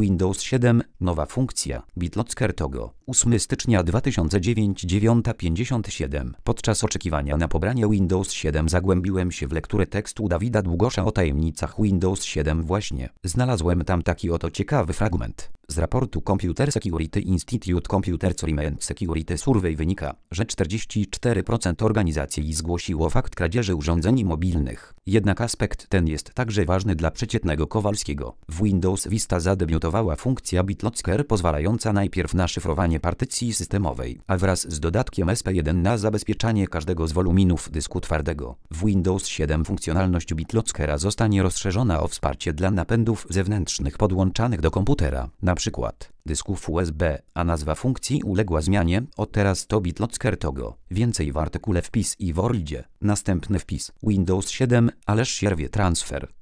Windows 7, nowa funkcja, BitLocker Togo, 8 stycznia 2009, 9:57. Podczas oczekiwania na pobranie Windows 7 zagłębiłem się w lekturę tekstu Dawida Długosza o tajemnicach Windows 7 właśnie. Znalazłem tam taki oto ciekawy fragment. Z raportu Computer Security Institute Computer Climate Security Survey wynika, że 44% organizacji zgłosiło fakt kradzieży urządzeń mobilnych. Jednak aspekt ten jest także ważny dla przeciętnego Kowalskiego. W Windows Vista zadebiutowała funkcja BitLocker pozwalająca najpierw na szyfrowanie partycji systemowej, a wraz z dodatkiem SP1 na zabezpieczanie każdego z woluminów dysku twardego. W Windows 7 funkcjonalność BitLockera zostanie rozszerzona o wsparcie dla napędów zewnętrznych podłączanych do komputera, np. dysków USB, a nazwa funkcji uległa zmianie, od teraz to BitLocker Togo. Więcej w artykule Wpis i Worldzie. Następny wpis. Windows 7, ależ się rwie transfer.